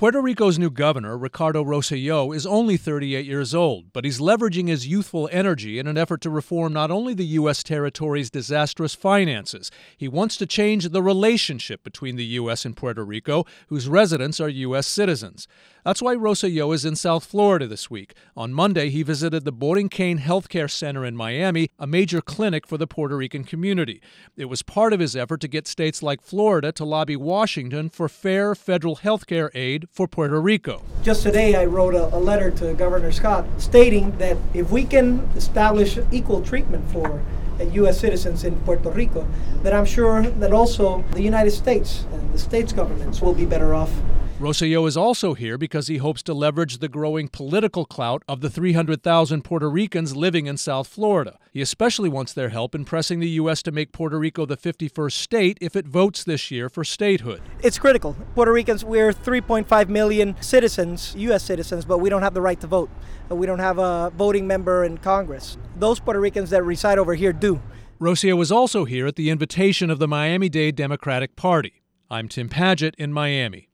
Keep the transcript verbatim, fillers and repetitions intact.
Puerto Rico's new governor, Ricardo Rosselló, is only thirty-eight years old, but he's leveraging his youthful energy in an effort to reform not only the U S territory's disastrous finances. He wants to change the relationship between the U S and Puerto Rico, whose residents are U S citizens. That's why Rosselló is in South Florida this week. On Monday, he visited the Borinquen Healthcare Center in Miami, a major clinic for the Puerto Rican community. It was part of his effort to get states like Florida to lobby Washington for fair federal health care aid for Puerto Rico. Just today, I wrote a, a letter to Governor Scott stating that if we can establish equal treatment for U S citizens in Puerto Rico, that I'm sure that also the United States and the states' governments will be better off. Rosselló is also here because he hopes to leverage the growing political clout of the three hundred thousand Puerto Ricans living in South Florida. He especially wants their help in pressing the U S to make Puerto Rico the fifty-first state if it votes this year for statehood. It's critical. Puerto Ricans, we're three point five million citizens, U S citizens, but we don't have the right to vote. We don't have a voting member in Congress. Those Puerto Ricans that reside over here do. Rosselló was also here at the invitation of the Miami-Dade Democratic Party. I'm Tim Padgett in Miami.